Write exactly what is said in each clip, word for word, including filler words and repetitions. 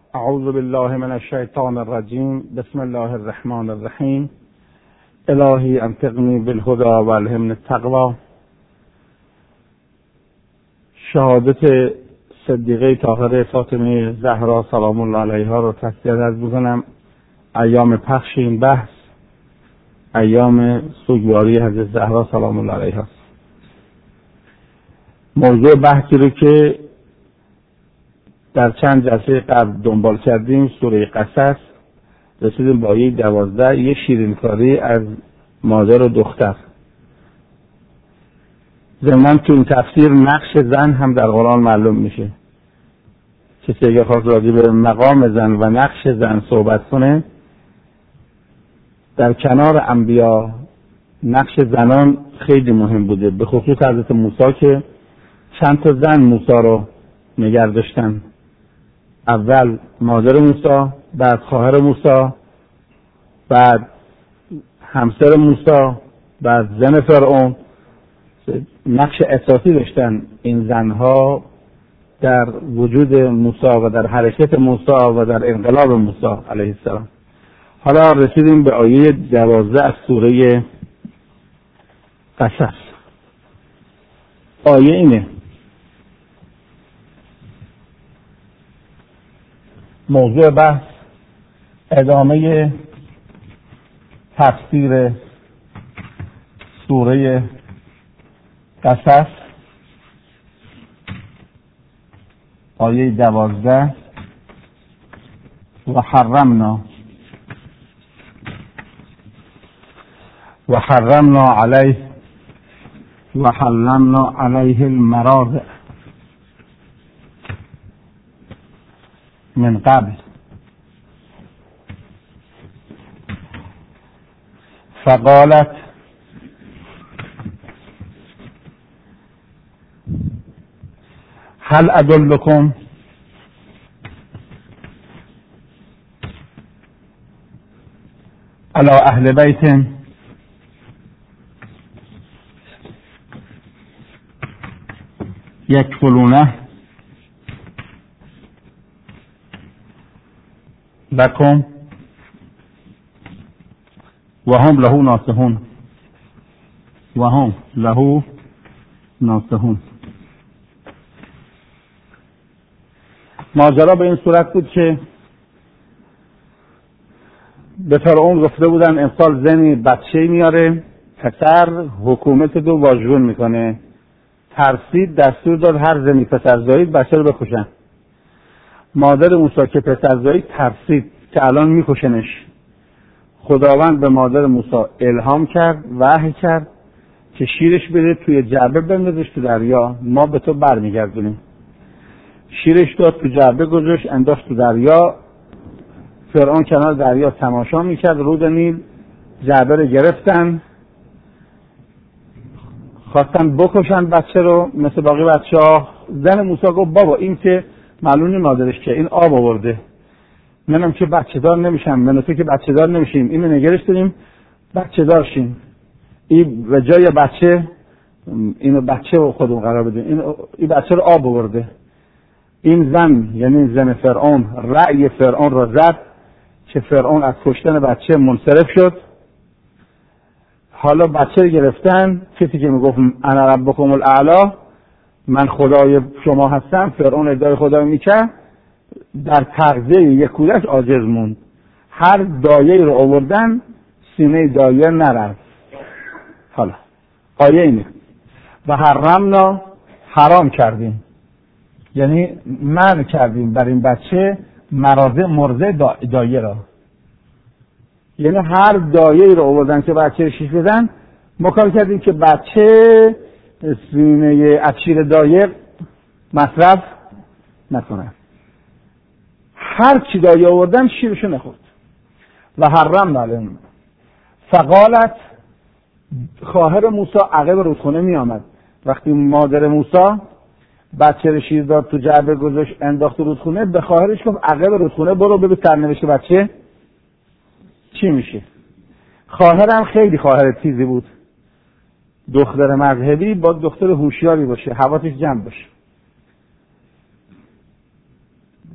اعوذ بالله من الشیطان الرجیم. بسم الله الرحمن الرحیم. الهی انطقنی بالهدى و الهمنی التقوی. شهادت صدیقه طاهره فاطمه زهرا سلام الله علیها رو تسلیت عرض می‌کنم. ایام پخش این بحث ایام سوگواری حضرت زهرا سلام الله علیها. موضوع بحثی رو که در چند جلسه قبل دنبال کردیم سوره قصص رسیدیم با آیه دوازده، یه شیرینکاری از مادر و دختر. ضمن تو این تفسیر نقش زن هم در قرآن معلوم میشه. کسی اگه خواست راجع به مقام زن و نقش زن صحبت کنه، در کنار انبیا نقش زنان خیلی مهم بوده، به خصوص حضرت موسی که چند تا زن موسی رو نگه داشتن. اول مادر موسی، بعد خواهر موسی، بعد همسر موسی، بعد زن فرعون. نقش اساسی داشتن این زنها در وجود موسی و در حرکت موسی و در انقلاب موسی علیه السلام. حالا رسیدیم به آیه دوازده از سوره قصص. آیه اینه: موضوع بحث ادامه تفسیر سوره قصص، آیه دوازده: و حرمنا و حرمنا علیه و حرمنا علیه المراضع من قبل فقالت هل ادلکم علی اهل بیت یکفلونه لکم و هم له ناصحون و هم له ناصحون. ماجرا به این صورت بود که به فرعون گفته بودن امسال زنی بچه میاره، پسر حکومت دو واژگون میکنه. ترسید، دستور داد هر زنی پسر زایید بچه رو بکشن. مادر موسی که پسر زایید ترسید که الان میکشنش. خداوند به مادر موسی الهام کرد، وحی کرد که شیرش بده توی جعبه بندازش تو دریا، ما به تو برمیگردونیم. شیرش داد تو جعبه گذاشت، انداخت تو دریا. فرعون کنار دریا تماشا میکرد. رود نیل جعبه رو گرفتن، خواستن بکشن بچه رو مثل باقی بچه ها. زن موسی گفت بابا این که معلوم نیم مادرش که این آب آورده، منم که بچه دار نمیشم، من تو که بچه دار نمیشیم، اینو نگرش داریم بچه دار شیم. این به جای بچه اینو بچه رو خودمون قرار بدیم، این, این بچه رو آب آورده. این زن یعنی زن فرعون رأی فرعون را زد که فرعون از کشتن بچه منصرف شد. حالا بچه رو گرفتن. کسی که میگفت انا ربکم الاعلی، من خدای شما هستم، فرعون ادعای خدای میکرد، در تغذیه یک کودک عاجز موند. هر دایه رو آوردن، سینه دایه نرفت. حالا آیه اینه: و حرمنا، حرام کردیم، یعنی منع کردیم بر این بچه مراضع مرضع دایه را. یعنی هر دایه رو آوردن که بچه شیش بدن، ما کار کردیم که بچه سینه افشیر دایه مصرف نکنه. هر چی دایه آوردن شیرشو نخورد. و حرم نالم. فقالت، خواهر موسی عقب رودخونه می آمد. وقتی مادر موسی بچه رو شیر داد تو جعبه گذاشت انداخت رودخونه، به خواهرش گفت عقب رودخونه برو ببین سرنوشت بچه چی میشه. خواهرم خیلی خواهر تیزی بود، دختر مذهبی با دختر هوشیاری باشه، حواسش جمع باشه.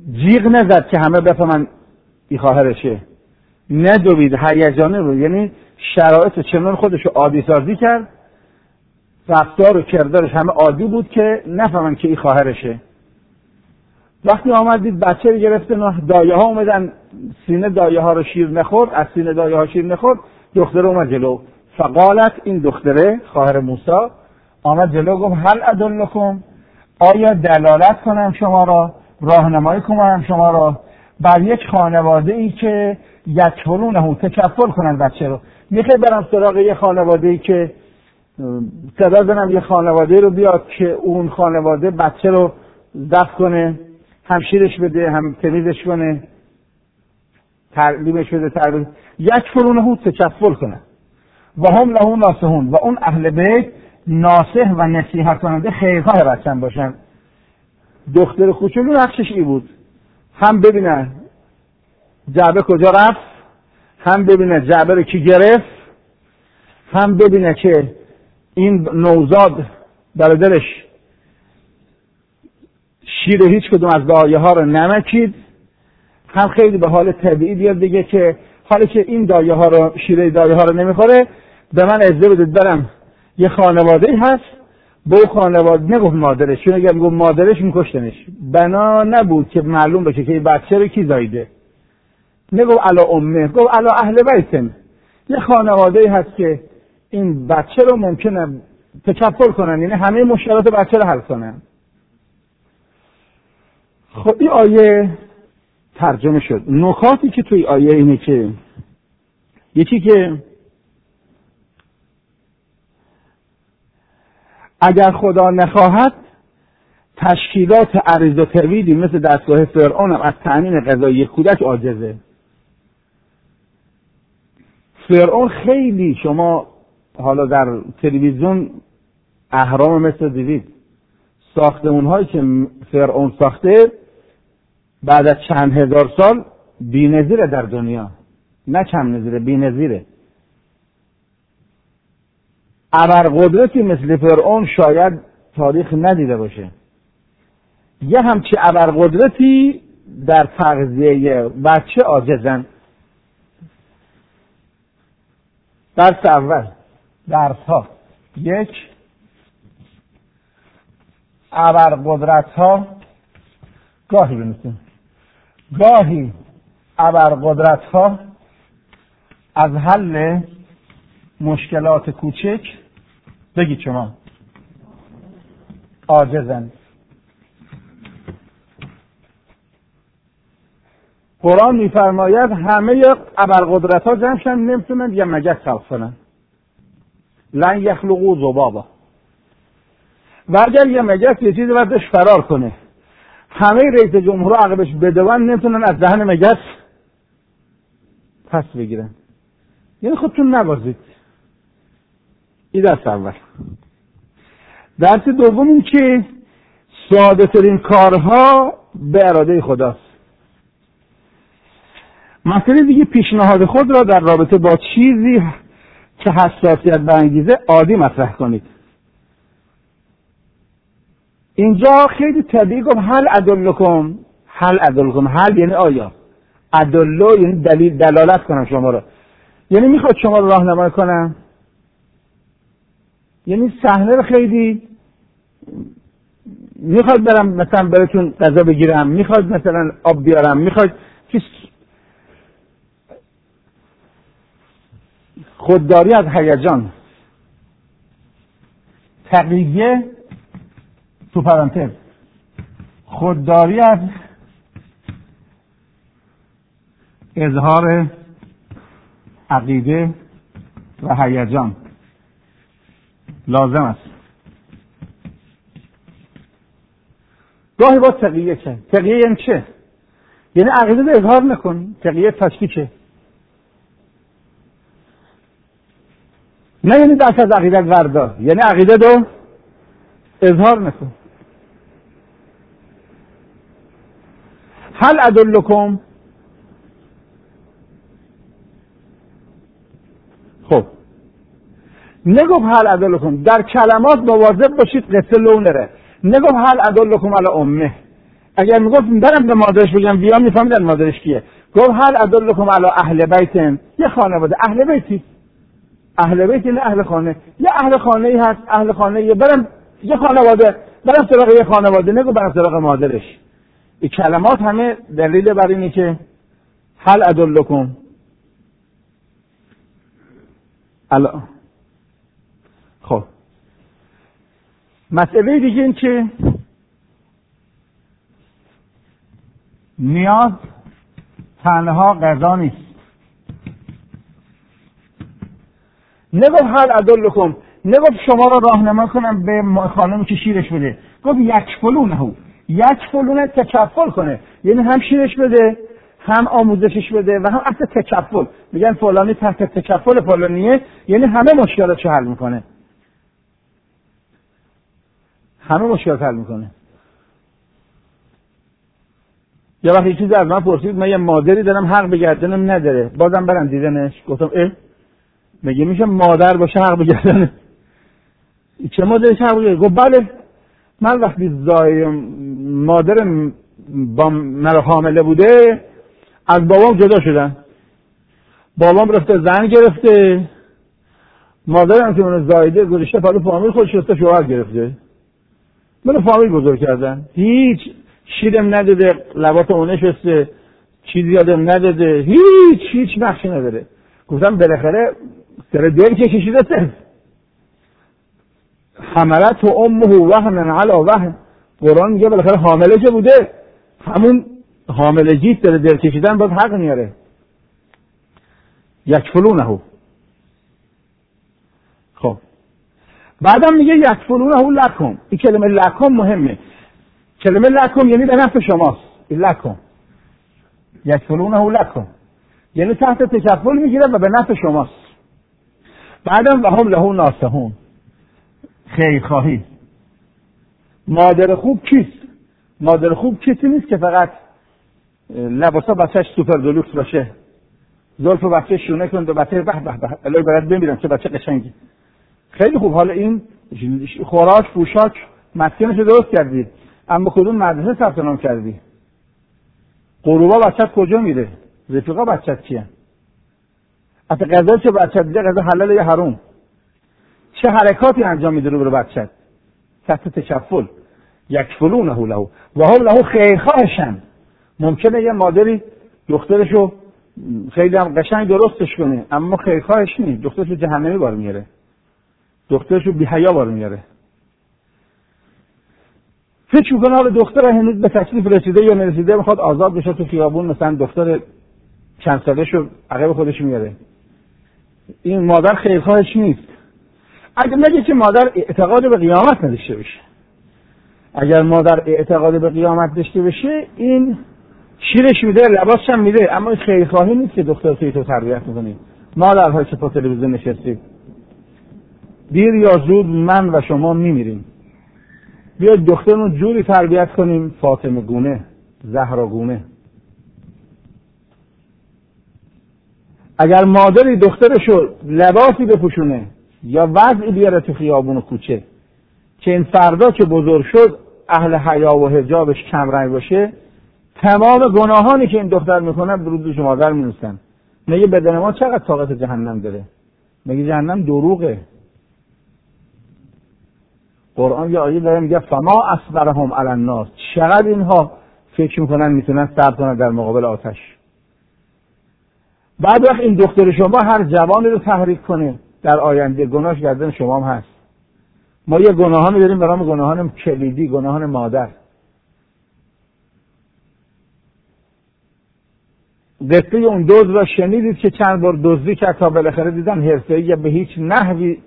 جیغ نزد که همه بفهمن ای خواهرشه، ندوید، هیجانه بود، یعنی شرایط چنان خودشو عادی سازی کرد، رفتار و کردارش همه عادی بود که نفهمن که ای خواهرشه. وقتی آمد دید بچه رو گرفته، دایه ها اومدن سینه دایه ها رو شیر نخورد، از سینه دایه ها شیر نخورد، دختره اومد جلو. فقالت، این دختره خواهر موسی آمد جلو گفت هل ادلکم، آیا دلالت کنم شما را، راهنمایی کنم شما را بر یک خانواده ای که یکفلونه، تکفل کنن بچه رو. میخوای برم سراغ یک خانواده ای که صدا زنم یه خانواده رو بیاد که اون خانواده بچه رو دفع کنه، هم شیرش بده، هم تمیزش کنه، تعلیمش بده، تعلیم یک فرونه تکفل کنه. و هم له ناصحون، و اون اهل بیت ناصح و نصیحت کننده خیرخواه بچه‌م باشن. دختر کوچولو نقشش ای بود، هم ببینه جعبه کجا رفت، هم ببینه جعبه رو کی گرفت، هم ببینه که این نوزاد در دلش شیر هیچ کدوم از دایه ها رو نمکید، هم خیلی به حال طبیعی بیاد دیگه که حالی که این دایه ها رو، شیر دایه ها رو نمیخوره، به من اجازه بدید برم یه خانواده هست، به اون خانواده نگفت مادرش، چون اگر میگفت مادرش میکشتنش، بنا نبود که معلوم بشه که این بچه رو کی زایده. نگفت علا امه، گفت علا اهل بیتن، یه خانواده هست که این بچه رو ممکنه تکفل کنن، یعنی همه مشکلات بچه رو حل کنن. خب این آیه ترجمه شد. نکاتی که توی آیه اینه که یکی که اگر خدا نخواهد تشکیلات عریض و طویلی مثل دستگاه فرعون هم از تأمین غذایی کودک عاجزه. فرعون خیلی، شما حالا در تلویزیون اهرام مثل دیدید، ساختمان‌هایی که فرعون ساخته بعد از چند هزار سال بی‌نظیره در دنیا، نه کم نظیره، بی‌نظیره. ابرقدرتی مثل فرعون شاید تاریخ ندیده باشه. یه همچی ابرقدرتی در تغذیه بچه عاجزن. درس اول، درس ها یک، ابرقدرت ها گاهی بنویسیم، گاهی ابرقدرت ها از حل مشکلات کوچک بگید شما عاجزن. قرآن میفرماید همه ابرقدرت ها جمعشن نمیتونن یه مگس خلق کنن، لن یخلقوا ذبابا. و اگر یه مگس یه چیزی وردش فرار کنه، همه رئیس جمهور عقبش بدون نمیتونن از دهن مگس پس بگیرن. یعنی خودتون نبازید. این درس اول. درس دوم این که ساده ترین کارها به اراده خداست. مسئله دیگه پیشنهاد خود را در رابطه با چیزی که حساسیت برانگیزه عادی مطرح کنید. اینجا خیلی طبیعی گفت هل ادلکم، هل ادلکم، هل یعنی آیا، ادلو یعنی دلیل، دلالت کنم شما را، یعنی میخواد شما رو راهنمایی کنم، یعنی صحنه رو خیلی میخواد برم مثلا براتون غذا بگیرم، میخواد مثلا آب بیارم، میخواد که خودداری از هیجان، تقیه تو پرانتز، خودداری از اظهار عقیده و هیجان لازم است. گاهی با تقیه چه؟ تقیه یعنی چه؟ یعنی عقیده رو اظهار نکن، تقیه تشکیکه. نه یعنی دست از عقیدت وردار، یعنی عقیده رو اظهار نکن. هل ادلکم، خب نگفت هل ادلکم، در کلمات مواظب باشید قصه لو نره. نگفت هل ادلکم علی امه، اگر میگفت برم به مادرش بگم بیا، میفهمیدن مادرش کیه. گفت هل ادلکم علی اهل بیت، یه خانواده اهل بیتی، اهل بیت نه اهل خانه، یه اهل خانه ای هست، اهل خانه ای برم یه خانواده، برم سراغ یه خانواده، نگو برم سراغ مادرش. این کلمات همه دلیل بر اینه که هل ادلکم علی. خب مسئله دیگه این که نیاز تنها غذا نیست. نگفت هل ادلکم، نگفت شما را راهنما کنم به خانمی که شیرش بده، گفت یکفلونه، یکفلونه تکفل کنه، یعنی هم شیرش بده هم آموزشش بده و هم اصلا تکفل. میگن فلانی تحت تکفل فلانیه، یعنی همه مشکلاتشو حل میکنه، همه مشکلات حل میکنه. یه وقت یه چیزی از من پرسید، من یه مادری دارم حق به گردنم نداره، بازم برم دیدنش. گفتم اه میگه میشه مادر باشه حق به گردنه؟ چه مادرش حق به؟ گفت بله، من وقتی زای مادرم با من حامله بوده از بابام جدا شدم، بابام رفته زن گرفته، مادرم که اون زایده گذاشته پلو فامیل خودش رفته شوهر گرفته، منو فامیل بزرگ کردن، هیچ شیرم نداده، لبات اونش هسته، چیزی یادم نداده، هیچ هیچ نقشی نداره. گفتم بالاخره سر دل که کشیده سر حملت و امه وهن علی وهن. قرآن میگه بالاخره حامله که بوده، همون حاملگی سر دل کشیدن باز حق میاره. یکفلونه. خب بعدم میگه یکفلونه لکم. این کلمه لکم مهمه. کلمه لکم یعنی به نفع شماست. این لکم یکفلونه لکم یعنی تحت تکفل میگیره و به نفع شماست. بعدم و هم له ناصحون، خیرخواهی. مادر خوب کیست؟ مادر خوب کسی نیست که فقط لباسا بچهش سوپر دلوکس باشه، زلف بچه شونه کن، دو بچه به به به الهی برات بمیرم چه بچه قشنگی. خیلی خوب، حالا این خوراک پوشاک مسکنش درست کردی، اما کدوم مدرسه ثبت نام کردی؟ غروبا بچت کجا میره؟ رفیقا بچت کیه؟ حتی غذا چه بچت دیده، غذا حلال یا حرام؟ چه حرکاتی انجام میده رو برو بچت؟ تحت تکفل. یکفلونه له و هم له خیرخواهشن. ممکنه یه مادری دخترشو خیلی هم قشنگ درستش کنه اما خیرخواهش نیست، دخترشو جهنمی بار میاره، دخترشو بی حیا بار میاره. فکر میکنه حالا دختر هنوز به تکلیف رسیده یا نرسیده میخواد آزاد بشه تو خیابون، مثلا دختر چند سالشو عقب خودش میاره. این مادر خیرخواهش نیست. اگر نگه که مادر اعتقاد به قیامت نداشته باشه، اگر مادر اعتقاد به قیامت داشته باشه این شیرش میده، لباسش هم میده، اما این خیرخواهی نیست که دختر توی تو تربیت میکنی. مادرهای که پا تلویزیون نشستید، دیر یا زود من و شما میمیریم، بیاید دخترمون جوری تربیت کنیم فاطمه گونه، زهرا گونه. اگر مادری دخترشو لباسی بپوشونه یا وضعی بیاره تو خیابون و کوچه که این فردا که بزرگ شد اهل حیا و حجابش کم رنگ باشه، تمام گناهانی که این دختر میکنه به روز مادر میرسن. میگه بدن ما چقدر طاقت جهنم داره؟ میگه جهنم دروغه. قرآن یه آیه داره میگه فما اصبرهم علی النار، چقدر اینها فکر میکنن میتونن صبر کنن در مقابل آتش. بعد وقت این دختر شما هر جوانی رو تحریک کنه در آینده گناهش گردن شما هم هست. ما یه گناهانی داریم به نام گناهان کلیدی، گناهان مادر. قصه اون دزد را شنیدید که چند بار دزدی کرد تا بالاخره دیدن حرفه‌ای به هیچ نحوی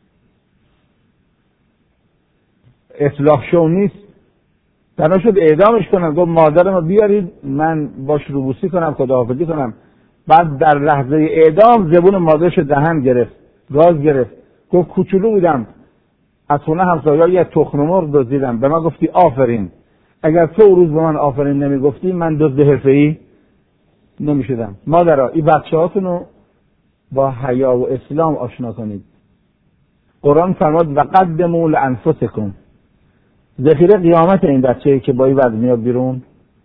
اصلاح شو نیست، بنا شد اعدامش کنن. گفت مادرمو بیارید من باش روبوسی کنم، خداحافظی کنم. بعد در لحظه اعدام زبون مادرش دهن گرفت، گاز گرفت. گفت کوچولو بودم از خونه همسایه‌ها یه تخم مرغ دزدیدم، به من گفتی آفرین. اگر تو روز به من آفرین نمیگفتی من دزد حرفه‌ای نمیشدم. مادرها این بچه‌هاتونو با حیا و اسلام آشنا کنید. قرآن فرمود و قدموا لانفسکم، ذخیره قیامت این بچه‌ای که با این وضع میاد بیرون.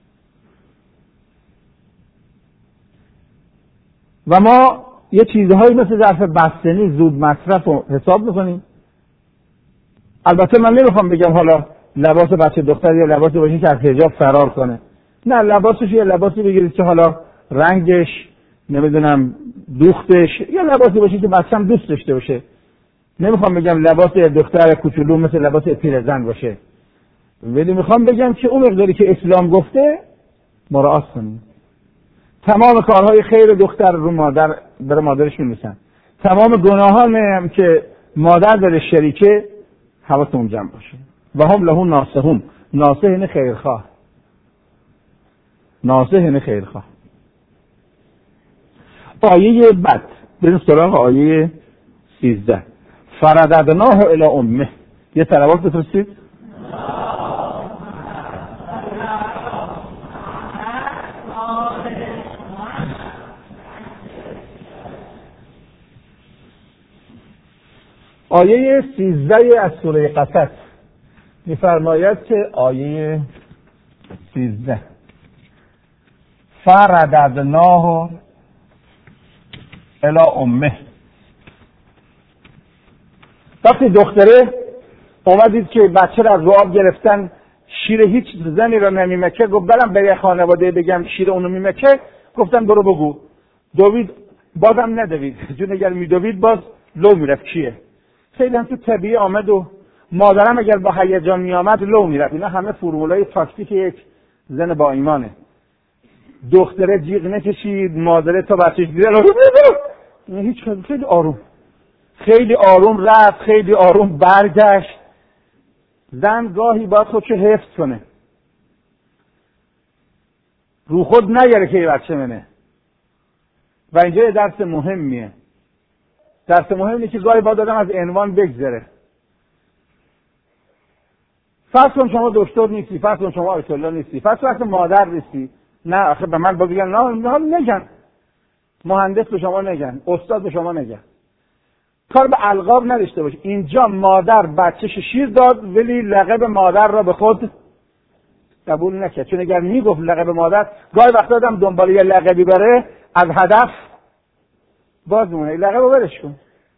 و ما یه چیزهایی مثل ظرف بستنی زود مصرف رو حساب میکنیم. البته من نمیخوام بگم حالا لباس بچه دختر یا لباسی باشه که از حجاب فرار کنه، نه، لباسش یه لباسی بگیرید که حالا رنگش نمیدونم دوختش یا لباسی باشه که بچه‌م دوست داشته باشه. نمیخوام بگم لباس دختر کوچولو مثل لباس پیرزن باشه، ولی میخوام بگم که اون مقداری که اسلام گفته مراعات کنیم. تمام کارهای خیر دختر رو مادر برای مادرشون میشن، تمام گناهان هم که مادر داره شریکه حواستون جمع باشه. و هم له ناصحون، ناصح اینه خیرخواه، ناصح اینه خیرخواه. آیه بعد بریم سراغ آیه سیزده. فرددناه الی امه. یه صلوات بفرستید. آیه سیزده از سوره قصص می‌فرماید که آیه سیزده فرددناه الی امه. وقتی دختره اومدید که بچه را از رو آب گرفتن، شیر هیچ زنی را نمیمکه، گفت برم به یه خانواده بگم شیر اونو میمکه، گفتن برو بگو. دوید بازم ندوید، جون اگر میدوید باز لو میرفت. کیه؟ خیلی هم تو طبیعی آمد و مادرم اگر با هیجان میامد لو میرفت. اینا همه فرمولای تاکتیک یک زن با ایمانه. دختره جیغ نکشید، مادره تا بچهش دیده هیچ، خیلی آروم خیلی آروم رفت، خیلی آروم برگشت. زن گاهی باید خودشو حفظ کنه، رو خود نگره که یه بچه منه. و اینجا یه درس مهمیه. درس مهمیه که گاهی باید آدم از عنوان بگذره. فرض کن شما دکتر نیستی، فرض کن شما آیت الله نیستی، فرض کن مادر نیستی. نه آخه به من بگن نه نه نگن، مهندس به شما نگن، استاد به شما نگن. کار به القاب نداشته باش. اینجا مادر بچه‌ش شیر داد ولی لقب مادر را به خود قبول نکرد، چون اگر میگفت لقب مادر، گاهی وقتا آدم دنبال یه لقبی بره از هدف باز میمونه. لقب رو برش کن.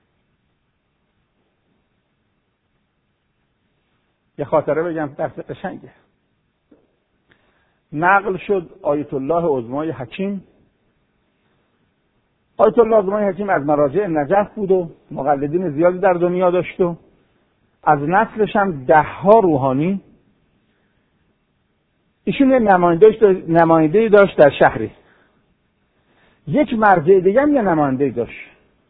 یه خاطره بگم، درس قشنگه. نقل شد آیت الله عظمای حکیم. آیت الله عظمای حکیم از مراجع نجف بود و مقلدین زیادی در دنیا داشت و از نسلش هم ده ها روحانی. ایشون یه نماینده‌ای داشت در شهری. یک مرجع دیگه هم یه نماینده‌ای داشت.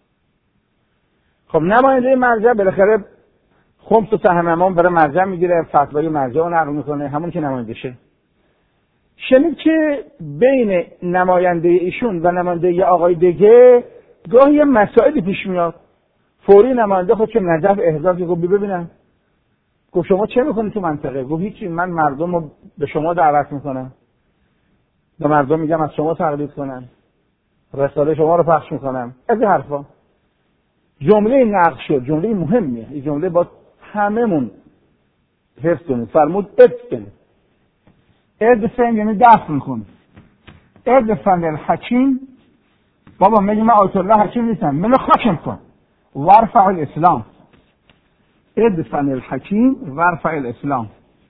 خب نماینده مرجع بالاخره خمس و سهم امام برای مرجع میگیره، فتوای مرجع رو نقل میکنه، همون که نماینده شه. شنید که بین نماینده ایشون و نماینده یه آقای دیگه گاهی یه مسائلی پیش میاد. فوری نماینده خود که نجف احضار که گفت ببینم، گفت شما چه میکنید تو منطقه؟ گفت هیچی، من مردم رو به شما دعوت میکنم، به مردم میگم از شما تقلید کنن، رساله شما رو پخش میکنم، از این حرفا. جمله نقل شد، جمله مهمیه، این جمله با هممون حفظ کنید. فرمود ادفن. ادفن یعنی دفن کن. ادفن الحکیم. بابا میگه من آیت الله حکیم نیستم، منو خاکم کن. ورفع الاسلام. ادفن الحکیم ورفع الاسلام.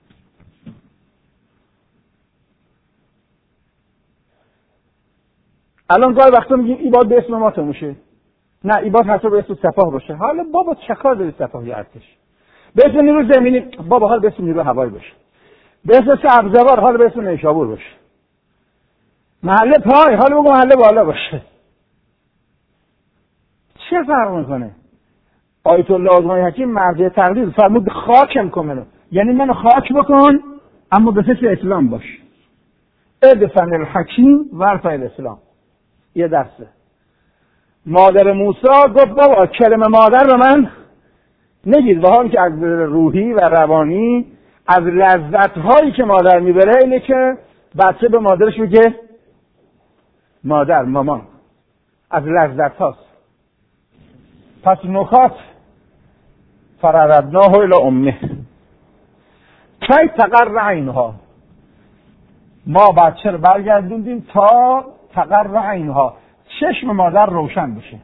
الان گاهی وقتا میگیم این باید به اسم ما تموشه. نه، این باید حتی به اسم سپاه باشه. حالا بابا چه کار داری سپاه یا ارتش؟ به اسم نیرو زمینی بابا حالا به اسم نیرو هوایی باشه. به اسم سبزوار حالا به اسم نیشابور باشه. محله پای حالا بگو محله بالا باشه. چه فرق میکنه؟ آیت الله عظمای حکیم مرجع تقلید فرمود خاکم کن منو، یعنی منو خاک بکن اما به فکر اسلام باش. ادفن الحکیم ورفع الاسلام. یه درسه. مادر موسی گفت بابا کلمه مادر رو من نگید، و حال که از روحی و روانی از لذت هایی که مادر میبره اینه که بچه به مادرش میگه مادر، مامان، از لذت هاست. پس نکات فرددناه الی امه. کی تقر عینها، ما بچه رو برگردوندیم تا تقر عینها، چشم مادر روشن بشه.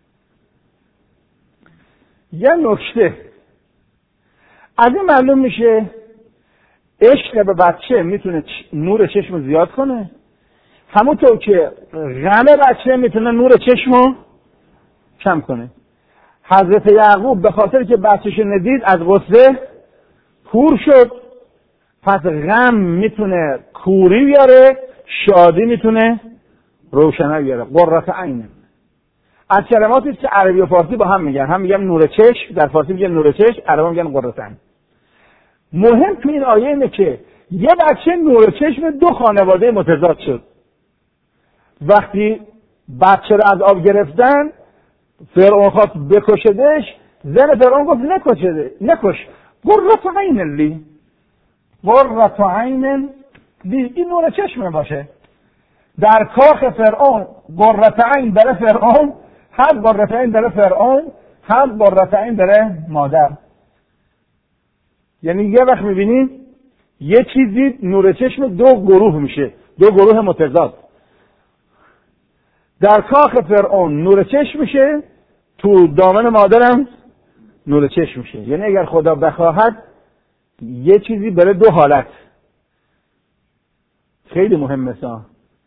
یه نکته از این معلوم میشه عشق به بچه میتونه نور چشم زیاد کنه، همونطور که غم بچه میتونه نور چشم کم کنه. حضرت یعقوب به خاطر که بچه‌ش ندید از غصه کور شد، پس غم میتونه کوری بیاره، شادی میتونه روشنی بیاره. قرة عین از کلماتی که عربی و فارسی با هم میگن، هم میگن نور چشم، در فارسی میگن نور چشم، عربی میگن قرة عین. مهم تو این آیه اینه که یه بچه نور چشم دو خانواده متضاد شد. وقتی بچه رو از آب گرفتن، فرعون خواست بکشدش، زن فرعون گفت نکشده نکش، قرة عین لی، قرة عین لی، این نور چشم باشه. در کاخ فرعون قرة عین برای فرعون، هم قرة عین برای فرعون، هم قرة عین برای مادر. یعنی یه وقت میبینیم یه چیزی نور چشم دو گروه میشه، دو گروه متضاد. در کاخ فرعون نور چشم میشه، تو دامن مادرم نور چشم میشه. یعنی اگر خدا بخواهد یه چیزی برای دو حالت. خیلی مهمه سا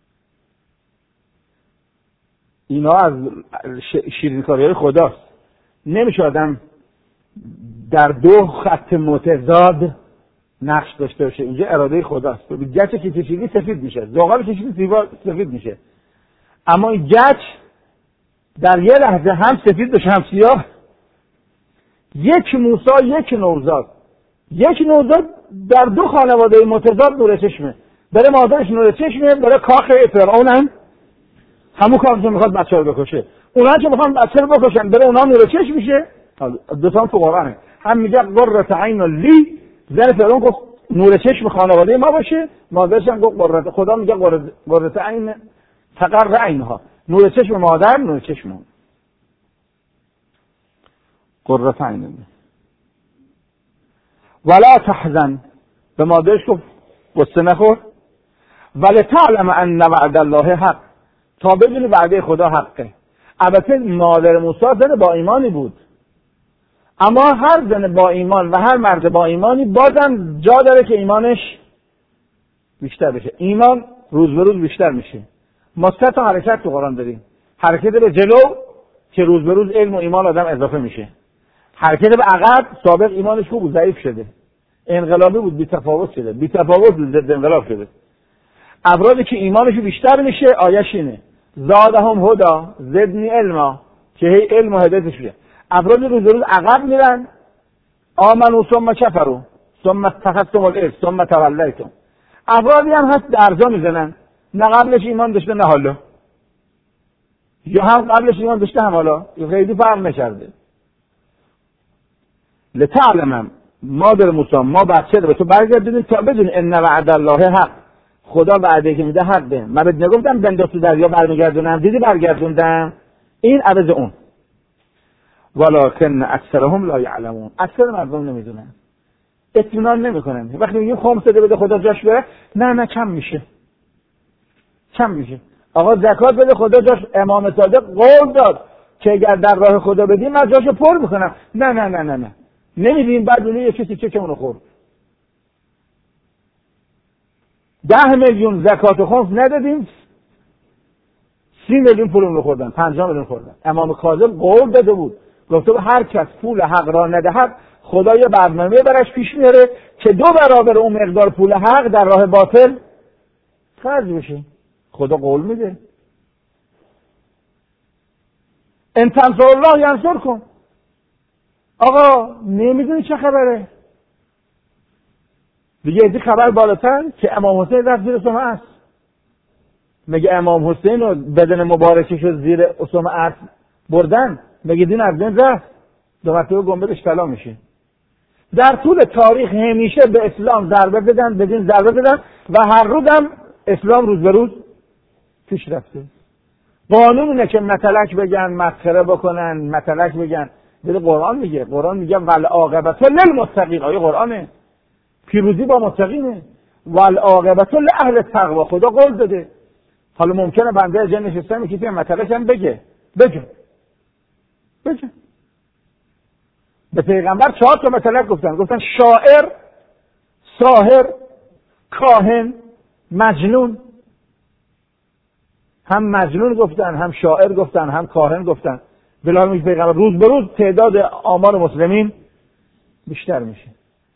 اینا از شیرینکاری‌های خداست. نمیشه آدم در دو خط متضاد نقش داشته باشه. اینجا اراده خداست. گچ که کشیدی سفید میشه، زغال کشیدی سفید میشه. اما این گچ در یه لحظه هم سفید بشه هم سیاه. یک موسی یک نوزاد، یک نوزاد در دو خانواده متضاد نور چشمه. برای مادرش نور چشمه، برای کاخ فرعون هم همون کار که میخواد بچه رو بکشه. اونا که میخوان بچه رو بکشن برای اونا نور چشم میشه. دو تا تو قرآنه، هم میگه قرة عین لی، زن فرعون گفت نور چشم خانواده ما باشه، مادرش هم گفت قرة، خدا میگه قرة عین تقر عینها، نور چشم مادر، نور چشم قرة عین. ولا تحزن، به مادرش گفت قصه نخور. ولتعلم ان وعد الله حق، تا بدونی وعده خدا حقه. البته مادر موسی زن با ایمانی بود، اما هر زن با ایمان و هر مرد با ایمانی بازم جا داره که ایمانش بیشتر بشه. ایمان روز به روز بیشتر میشه. ما سه تا حرکت تو قرآن داریم. حرکت به جلو که روز به روز علم و ایمان آدم اضافه میشه. حرکت به عقب، سابق ایمانش خوب بود ضعیف شده، انقلابی بود بی تفاوت شده، بی تفاوت ضد انقلاب شده. افرادی که ایمانش بیشتر میشه آیش اینه زادهم هدا زدنی علما، که هی علم و هدایتش میشه. افرادی روز به روز عقب میرن، آمنو ثم کفروا ثم اتخذتم العجل ثم تولیتم. افرادی هم هست درجا میزنن، نه قبلش ایمان داشته نه حالا، یا هم قبلش ایمان داشته هم حالا، خیلی فرق نکرده. لتعلم، مادر موسی ما بچه رو به تو برگردونیم تا بدون ان وعد الله حق، خدا وعده که میده حقه. من بهت نگفتم بنداز تو دریا برمیگردونم، دیدی برگردوندم. این عوض اون. ولکن اکثرهم لا یعلمون، اکثر مردم نمیدونن، اطمینان نمیکنن. وقتی میگیم خمس بده بده خدا جاش بره، نه نه کم میشه، کم میشه. آقا زکات بده خدا جاش، امام صادق قول داد که اگر در راه خدا بدیم من جاشو پر میکنم. نه نه نه نه نه نمیدیم، بعد اون یه کسی چه که اونو خورد. ده میلیون زکات خمس ندادیم، سی میلیون پول اون رو خوردن، پنجاه میلیون خوردن. امام کاظم قول داده بود، گفته بود هر کس پول حق را ندهد خدا یه برنامه برش پیش میاره که دو برابر اون مقدار پول حق در راه باطل خرج بشه. خدا قول میده. ان تنصروا الله ینصرکم. آقا نمیدونی چه خبره؟ دیگه این خبر بالاتر که امام حسین رفت زیر اسم عرش. مگه امام حسین رو بدن مبارکش رو زیر اسم عرش بردن؟ مگه دین از دین رفت؟ دو مرتبه گنبدش طلا میشه. در طول تاریخ همیشه به اسلام ضربه بدن، به دین ضربه بدن و هر روز هم اسلام روز به روز پیش رفته. قانون اینه که متلک بگن، مسخره بکنن، متلک بگن. بده قرآن میگه، قرآن میگه ول عاقبت للمتقین. آیه قرآنه. پیروزی با متقینه. والعاقبت لاهل التقوا. خدا قول داده. حالا ممکنه بنده جن نشستم یکی مطلبش هم بگه بگه بگه به پیغمبر چهار تا مطلب گفتن. گفتن شاعر، ساحر، کاهن، مجنون. هم مجنون گفتن، هم شاعر گفتن، هم کاهن گفتن. بلا میگه پیغمبر روز به روز تعداد آمار مسلمین بیشتر میشه.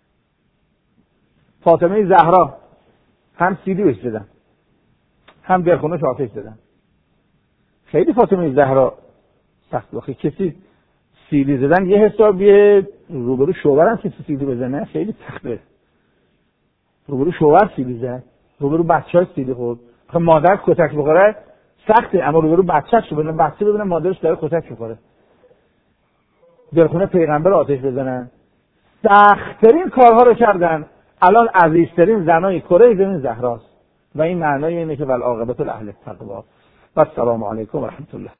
فاطمه زهرا هم سیدی بهش دادن، هم دلخونش آتش دادن. خیلی فاطمه زهرا سخت واقعی. کسی سیدی زدن یه حسابیه، روبرو شوهر هم کسی سیدی بزنه خیلی سخته. روبرو شوهر سیدی زد، روبرو بچه‌اش سیدی خورد. خب مادر کتک بخوره سخته، اما روبرو بچه‌ش رو ببینه، بچه ببینه مادرش داره کتک می‌خوره. دلخونه پیغمبر آتش بزنن. سخت‌ترین کارها رو کردن. الان عزیزترین زنای کره زمین زهراست و این معنای اینه که والعاقبت لاهل التقوا. و السلام علیکم و رحمت الله.